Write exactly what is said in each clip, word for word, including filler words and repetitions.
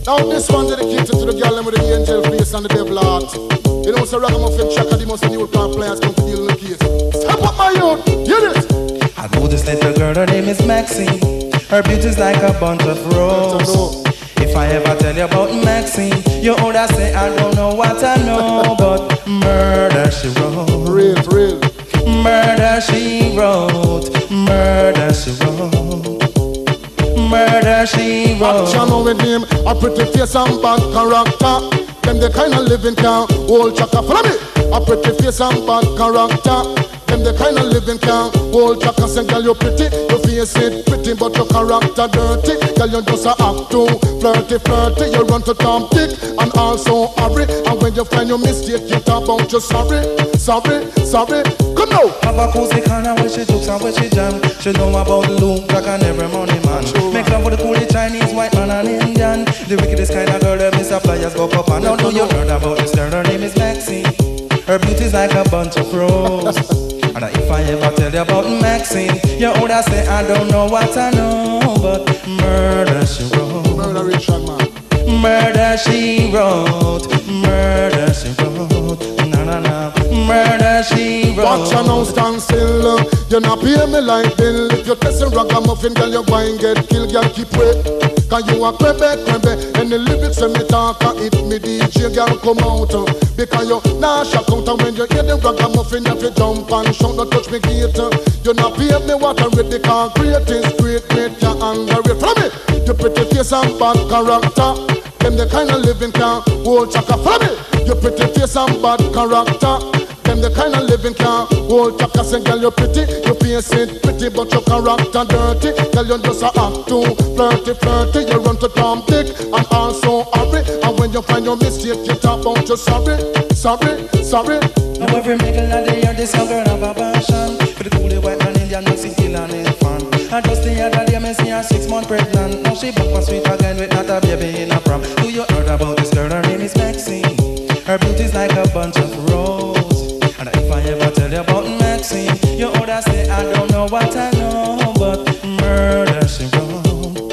Now this one dedicated to the girl with the angel face and the devil heart. You know, so Ragamuffin Chaka, the most new plan players come to deal with the case. Step up my youth, hear it. I know this little girl, her name is Maxine. Her beauty's like a bunch of roses. If I ever tell you about Maxine, you would say I don't know what I know, but murder she wrote. Real, real. Murder she wrote. Murder she wrote. Murder she wrote. Action with him, a pretty face and bad character. Them the kind of living can hold Chaka. Follow me. A pretty face and bad character. Them the kind of living can hold Chaka. Say girl you pretty, your face it pretty, but your character dirty. Girl you just a act too flirty, flirty. You run to Tom Dick and also hurry. And when you find your mistake, you talk about you sorry, sorry, sorry. Come now. Have a cozy corner where she jokes and where she jam. She know about Luke, Jack and every money man. Make love with the coolie Chinese, white man and Indian. The wickedest kind of girl that Mister Flyers go up and now know you heard about this girl, her name is Maxine. Her beauty's like a bunch of roses. And if I ever tell you about Maxine, you would say I don't know what I know, but murder she wrote. Murder Richard man. Murder she wrote. Murder she wrote. Na na na. Murder she wrote. Watch her now stand still. You not pay me like bill. If you test a ragamuffin, girl, you going get killed. Girl, keep wait. Cause you a crebe, crebe. And the lyrics when me talk, it me D J, girl, come out. Because you nah shock out. And when you hear the ragamuffin, you fi jump and shout, don't touch me gate. You not pay me what I read. The car great is great, great, you angry. From me, you pretty face and bad character. Them the kind of living can hold Chaka. From me, you pretty face and bad character. Them the kind of living can hold Chaka. Say girl you pretty, you face it pretty, but your character dirty. Girl you just a act too flirty, flirty. You run to Tom Dick and also hurry. And when you find your mistake, you talk about you sorry, sorry, sorry. Now every middle of the year, this young girl have a passion for the coolie white man Indian Mexican and his fan. And just the other day, me see her six months pregnant. Now she back for sweet again with not a baby in a prom. Do you heard about this girl? Her name is Maxine. Her beauty's like a bunch of roses. And if I ever tell you about Maxine, you would say I don't know what I know, but murder she wrote.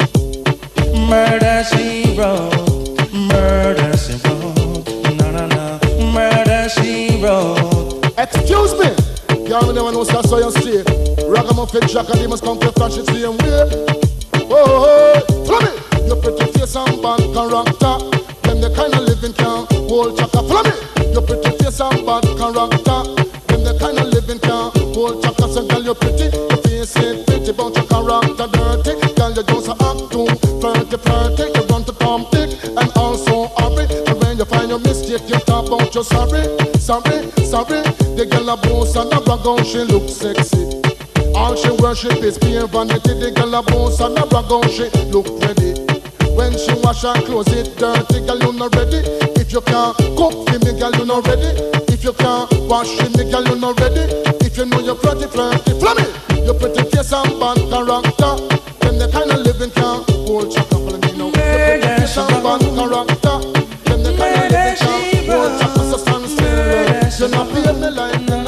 Murder she wrote. Murder she wrote. Na na na. Murder she wrote. Excuse me. Y'all never know so so you stay. Ragamuffin Chaka, they must come to flash it same way. Oh, oh, follow me. Your pretty face and bad character. Them the kind of living can hold Chaka. Follow me. Your pretty face and bad character. Them the kind of living can hold Chaka. So girl you pretty, your face ain't pretty, but your character dirty. Girl you just a act too flirty, flirty. You run to Tom Dick and also hurry. And when you find your mistake, you talk about you sorry, sorry, sorry. The girl a boss and a brag on, she look sexy. All she worship is pure vanity. The girl a boss and a brag on, she look ready. When she wash her clothes, it dirty, girl you not ready. If you can't cook for me, girl you not ready. If you can't wash for me, girl you not ready. If you know you're flirty, flirty, follow me. Your pretty face and bad character. Them the kind of living can hold Chaka. Follow me now. Your pretty face and bad character. Them the kind of living can hold Chaka. So stand still. You not pay me like me.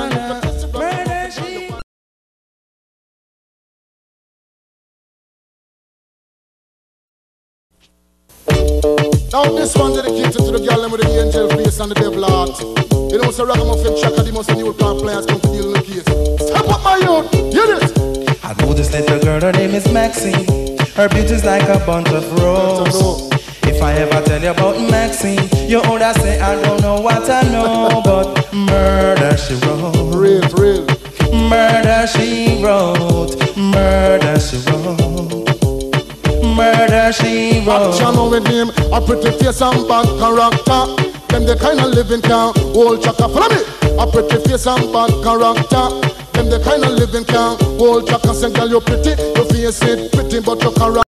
Now this one dedicated to the girl with the angel face and the devil heart. You know, so Ragamuffin Chaka, the most new plan players come to deal with the case. Step up my youth, hear it. I know this little girl, her name is Maxine. Her beauty's like a bunch of roses. If I ever tell you about Maxine, you would say I don't know what I know, but murder she wrote. Real, real. Murder she wrote. Murder she wrote. Murder she wrote. Action with him, a pretty face and bad character. Them the kind of living can hold Chaka. Follow me. A pretty face and bad character. Them the kind of living can hold Chaka. Say girl you pretty, your face it pretty, but your character